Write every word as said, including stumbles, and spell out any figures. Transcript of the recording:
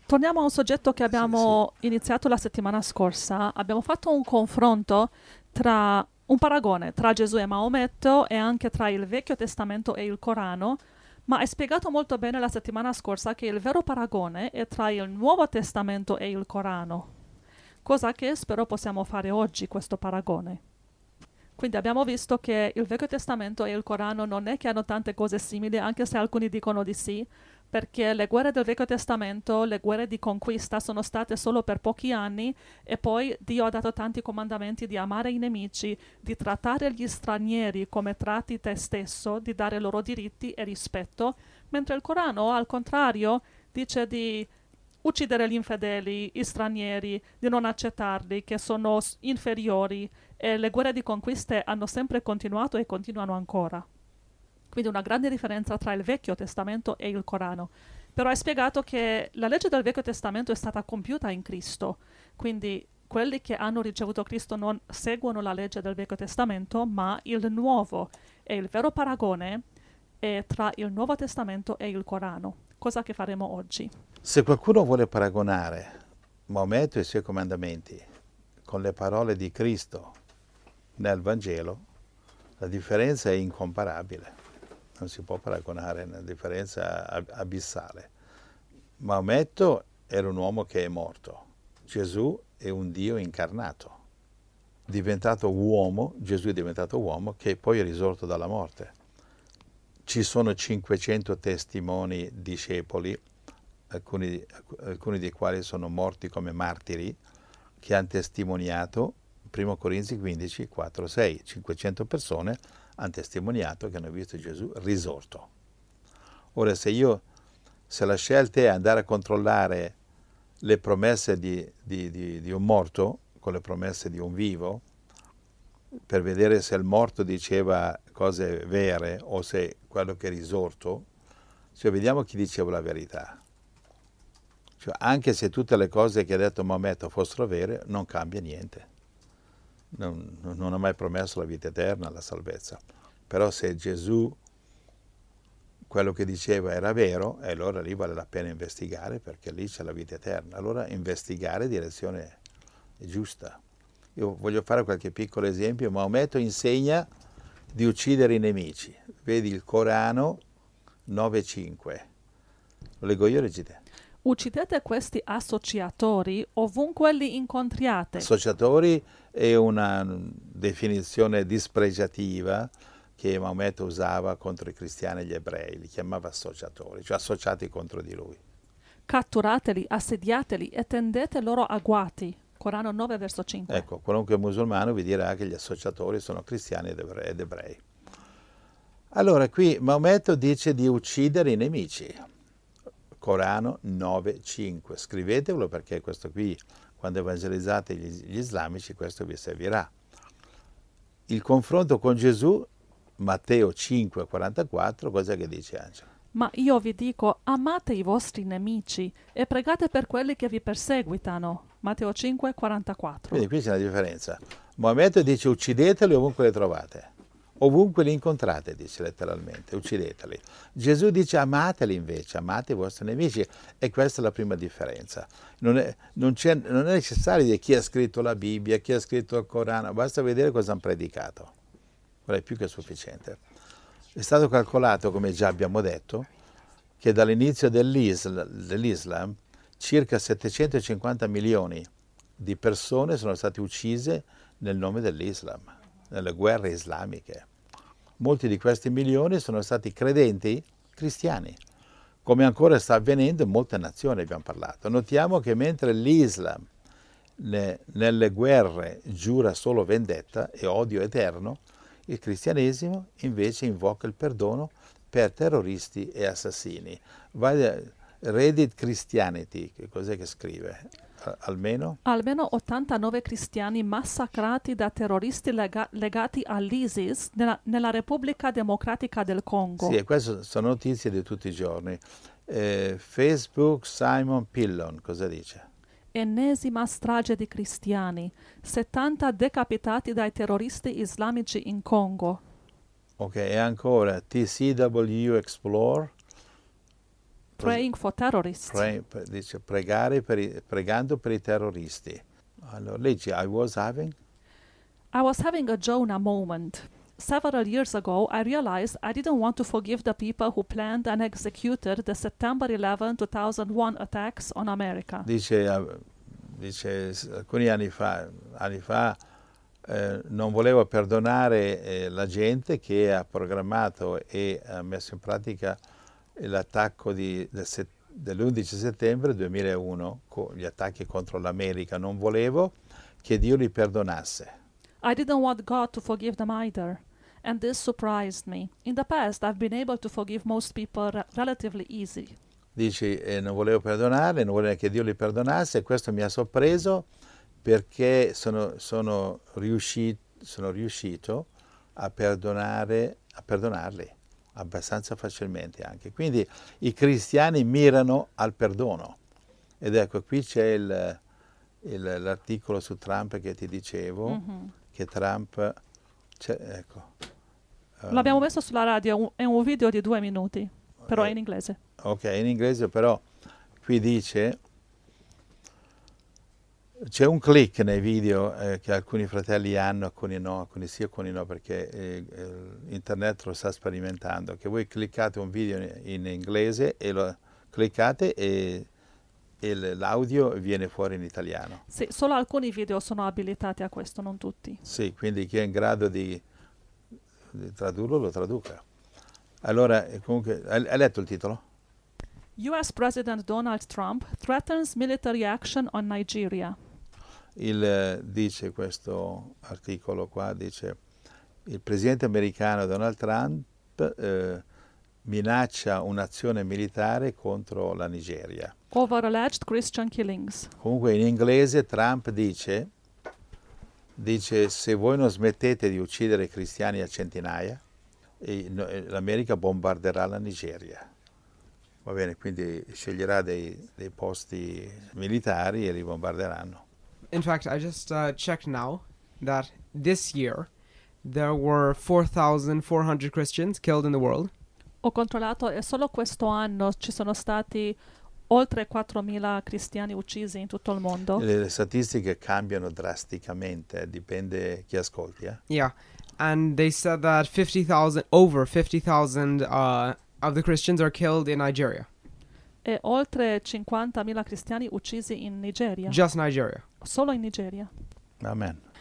Torniamo a un soggetto che Sì, sì. abbiamo iniziato la settimana scorsa. Abbiamo fatto un confronto tra un paragone tra Gesù e Maometto e anche tra il Vecchio Testamento e il Corano, ma hai spiegato molto bene la settimana scorsa che il vero paragone è tra il Nuovo Testamento e il Corano, cosa che spero possiamo fare oggi, questo paragone. Quindi abbiamo visto che il Vecchio Testamento e il Corano non è che hanno tante cose simili, anche se alcuni dicono di sì, perché le guerre del Vecchio Testamento, le guerre di conquista, sono state solo per pochi anni e poi Dio ha dato tanti comandamenti di amare i nemici, di trattare gli stranieri come tratti te stesso, di dare loro diritti e rispetto, mentre il Corano, al contrario, dice di uccidere gli infedeli, gli stranieri, di non accettarli, che sono s- inferiori, e le guerre di conquiste hanno sempre continuato e continuano ancora. Quindi una grande differenza tra il Vecchio Testamento e il Corano. Però hai spiegato che la legge del Vecchio Testamento è stata compiuta in Cristo, quindi quelli che hanno ricevuto Cristo non seguono la legge del Vecchio Testamento, ma il Nuovo. E il vero paragone è tra il Nuovo Testamento e il Corano, cosa che faremo oggi. Se qualcuno vuole paragonare Maometto e i suoi comandamenti con le parole di Cristo nel Vangelo, la differenza è incomparabile. Non si può paragonare, è una differenza ab- abissale. Maometto era un uomo che è morto, Gesù è un Dio incarnato, diventato uomo, Gesù è diventato uomo che poi è risorto dalla morte. Ci sono cinquecento testimoni discepoli, alcuni, alcuni dei quali sono morti come martiri, che hanno testimoniato, primo Corinzi quindici, quattro, sei, cinquecento persone hanno testimoniato che hanno visto Gesù risorto. Ora, se io, se la scelta è andare a controllare le promesse di, di, di, di un morto con le promesse di un vivo, per vedere se il morto diceva cose vere o se quello che è risorto, cioè vediamo chi diceva la verità. Cioè, anche se tutte le cose che ha detto Maometto fossero vere, non cambia niente. Non, non ha mai promesso la vita eterna, la salvezza. Però se Gesù quello che diceva era vero, e allora lì vale la pena investigare perché lì c'è la vita eterna. Allora investigare in direzione giusta. Io voglio fare qualche piccolo esempio. Maometto insegna di uccidere i nemici. Vedi il Corano nove cinque. Lo leggo io, leggete. Uccidete questi associatori ovunque li incontriate. Associatori è una definizione dispregiativa che Maometto usava contro i cristiani e gli ebrei, li chiamava associatori, cioè associati contro di lui. Catturateli, assediateli e tendete loro agguati. Corano nove, verso cinque. Ecco, qualunque musulmano vi dirà che gli associatori sono cristiani ed ebrei. Ed ebrei. Allora, qui Maometto dice di uccidere i nemici. Corano nove cinque. Scrivetelo perché questo qui, quando evangelizzate gli, gli islamici, questo vi servirà. Il confronto con Gesù, Matteo cinque quarantaquattro, cos'è che dice Angela? Ma io vi dico, amate i vostri nemici e pregate per quelli che vi perseguitano. Matteo cinque, quarantaquattro. Quindi qui c'è una differenza. Maometto dice uccideteli ovunque le trovate. Ovunque li incontrate, dice letteralmente, uccideteli. Gesù dice amateli invece, amate i vostri nemici, e questa è la prima differenza. Non è, non c'è, non è necessario dire chi ha scritto la Bibbia, chi ha scritto il Corano, basta vedere cosa hanno predicato. Quello è più che sufficiente. È stato calcolato, come già abbiamo detto, che dall'inizio dell'Islam, dell'Islam circa settecentocinquanta milioni di persone sono state uccise nel nome dell'Islam, nelle guerre islamiche. Molti di questi milioni sono stati credenti cristiani, come ancora sta avvenendo in molte nazioni, abbiamo parlato. Notiamo che mentre l'Islam ne, nelle guerre giura solo vendetta e odio eterno, il cristianesimo invece invoca il perdono per terroristi e assassini. Vai a Reddit Christianity, che cos'è che scrive? Almeno? Almeno ottantanove cristiani massacrati da terroristi lega- legati all'ISIS nella, nella Repubblica Democratica del Sì, Congo. e queste sono notizie di tutti i giorni. Eh, Facebook, Simon Pillon, cosa dice? Ennesima strage di cristiani. settanta decapitati dai terroristi islamici in Congo. Ok, e ancora T C W Explore, praying for terrorists. Pre, pre, dice pregare per i, pregando per i terroristi. Allora, leggi, I was having? I was having a Jonah moment. Several years ago, I realized I didn't want to forgive the people who planned and executed the September eleventh, two thousand one attacks on America. Dice, eh, dice alcuni anni fa, anni fa eh, non volevo perdonare eh, la gente che ha programmato e ha messo in pratica l'attacco di, del, dell'undici settembre duemilauno, con gli attacchi contro l'America. Non volevo che Dio li perdonasse. I didn't want God to forgive them either, and this surprised me. In the past, I've been able to forgive most people re- relatively easy. Dici, eh, non volevo perdonarli, non volevo che Dio li perdonasse, e questo mi ha sorpreso perché sono, sono, riuscito, sono riuscito a perdonare, a perdonarli abbastanza facilmente anche. Quindi i cristiani mirano al perdono. Ed ecco, qui c'è il, il, l'articolo su Trump che ti dicevo, mm-hmm. che Trump... ecco, um, l'abbiamo messo sulla radio, è un video di due minuti, però è in inglese. Ok, in inglese, però qui dice... C'è un click nei video eh, che alcuni fratelli hanno, alcuni no, alcuni sì, alcuni no, perché eh, eh, internet lo sta sperimentando, che voi cliccate un video in, in inglese e lo cliccate e, e l'audio viene fuori in italiano. Sì, solo alcuni video sono abilitati a questo, non tutti. Sì, quindi chi è in grado di, di tradurlo lo traduca. Allora, comunque, hai, hai letto il titolo? U S President Donald Trump threatens military action on Nigeria. Il, dice questo articolo qua, dice il presidente americano Donald Trump eh, minaccia un'azione militare contro la Nigeria. Over alleged Christian killings. Comunque in inglese Trump dice, dice se voi non smettete di uccidere cristiani a centinaia, e, no, l'America bombarderà la Nigeria. Va bene, quindi sceglierà dei, dei posti militari e li bombarderanno. In fact, I just uh, checked now that this year there were four thousand four hundred Christians killed in the world. Ho controllato e solo questo anno ci sono stati oltre quattromila cristiani uccisi in tutto il mondo. Le, le statistiche cambiano drasticamente, dipende chi ascolti. Eh? Yeah, and they said that fifty thousand, over fifty thousand uh, of the Christians are killed in Nigeria. E oltre cinquantamila cristiani uccisi in Nigeria. Just Nigeria. Solo in Nigeria. Amen.